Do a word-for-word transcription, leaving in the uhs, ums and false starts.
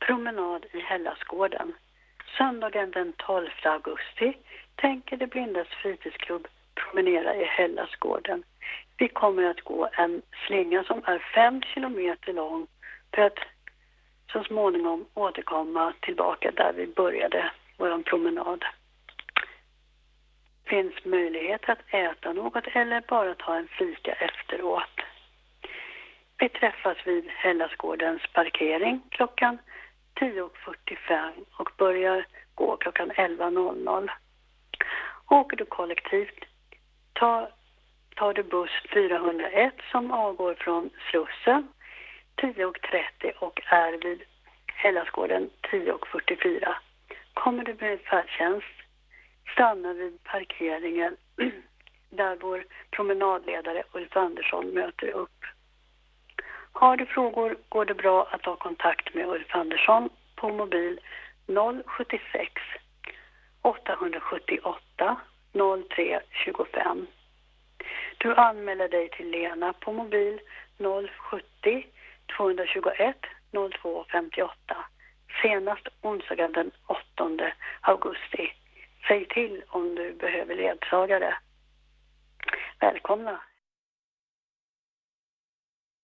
Promenad i Hellasgården. Söndagen den tolfte augusti tänker det blindas fritidsklubb promenera i Hellasgården. Vi kommer att gå en slinga som är fem kilometer lång för att så småningom återkomma tillbaka där vi började vår promenad. Finns möjlighet att äta något eller bara ta en fika efteråt. Vi träffas vid Hellasgårdens parkering klockan tio fyrtiofem och börjar gå klockan elva. Åker du kollektivt tar, tar du buss fyrahundraett som avgår från Slussen tio trettio och är vid Hellasgården tio fyrtiofyra. Kommer du med färdtjänst stanna vid parkeringen där vår promenadledare Ulf Andersson möter upp. Har du frågor går det bra att ta kontakt med Ulf Andersson på mobil noll sju sex åtta sju åtta noll tre två fem. Du anmäler dig till Lena på mobil noll sjuttio två tjugoett noll två femtioåtta. Senast onsdagen den åttonde augusti. Säg till om du behöver ledsagare. Välkomna!